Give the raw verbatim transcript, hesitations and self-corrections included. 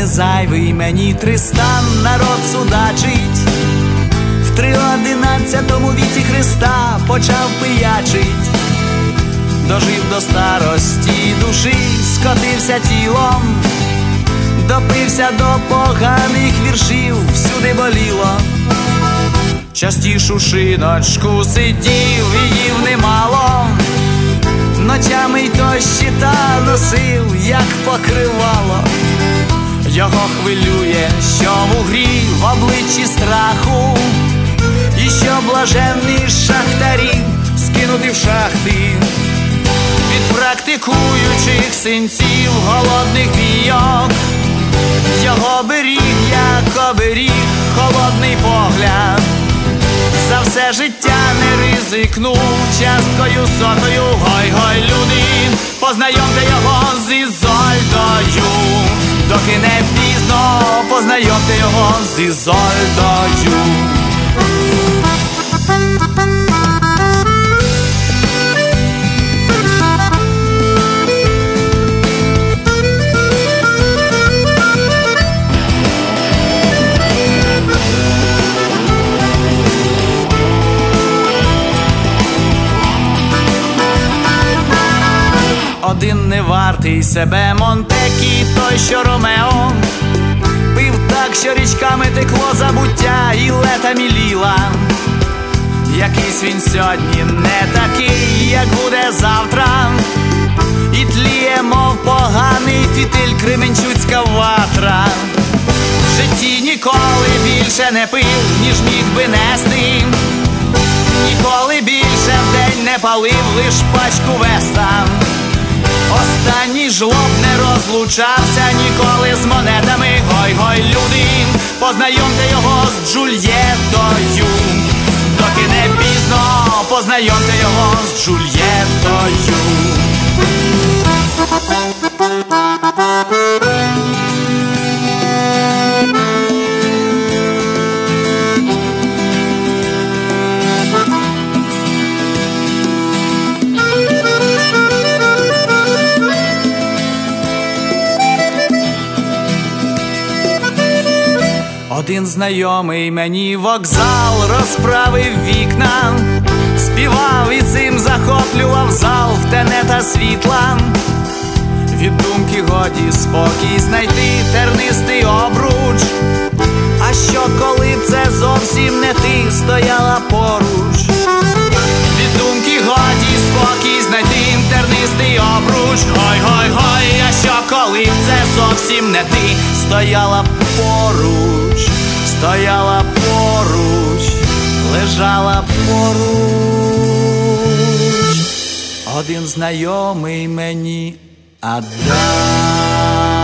зайвий мені Тристан, народ судачить. В три одинадцятому віці Христа почав пиячить. Дожив до старості душі, скотився тілом, допився до поганих віршів, всюди боліло. Частішу шиночку сидів і їв немало, ночами й то щита носив, як покривало. Його хвилює, що в угрі в обличчі страху, і що блаженний шахтарів скинути в шахти. Від практикуючих синців голодних бійок його беріг, як оберіг, холодний погляд. За все життя не ризикнув часткою сотою. Гой-гой, люди, познайомте його з Ізольдою. Доки не пізно, познайомте його з Ізольдою. Один не вартий себе Монтекі, той, що Ромео. Пив так, що річками текло забуття і лета міліла. Якийсь він сьогодні не такий, як буде завтра. І тліє, мов поганий фітиль, кременчуцька ватра. В житті ніколи більше не пив, ніж міг би нести. Ніколи більше в день не палив, лиш пачку Веста. Останній жлоб не розлучався ніколи з монетами. Гой-гой, люди, познайомте його з Джульєттою. Доки не пізно, познайомте його з Джульєттою. Один знайомий мені вокзал розправив вікна, співав і цим захоплював зал в тенета світла. Від думки годі спокій знайти, тернистий обруч. А що коли б це зовсім не ти стояла поруч? Від думки годі спокій знайти, тернистий обруч. Гой-гой-гой, а що коли б це зовсім не ти стояла поруч? Стояла поруч, лежала поруч. Один знайомий мені Адам.